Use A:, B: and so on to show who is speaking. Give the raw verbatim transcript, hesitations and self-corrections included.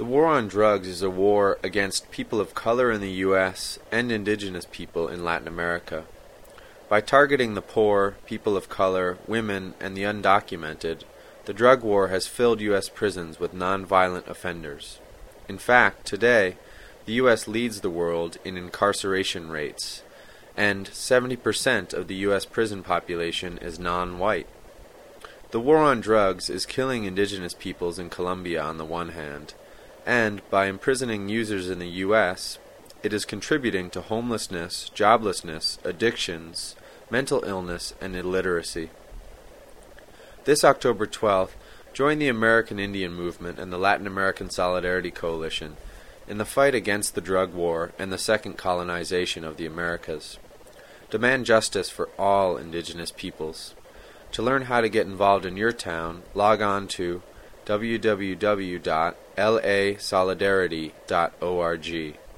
A: The war on drugs is a war against people of color in the U S and indigenous people in Latin America. By targeting the poor, people of color, women, and the undocumented, the drug war has filled U S prisons with nonviolent offenders. In fact, today, the U S leads the world in incarceration rates, and seventy percent of the U S prison population is non-white. The war on drugs is killing indigenous peoples in Colombia on the one hand, and by imprisoning users in the U S, it is contributing to homelessness, joblessness, addictions, mental illness, and illiteracy. This October twelfth, join the American Indian Movement and the Latin American Solidarity Coalition in the fight against the drug war and the second colonization of the Americas. Demand justice for all indigenous peoples. To learn how to get involved in your town, log on to w w w dot l a solidarity dot org.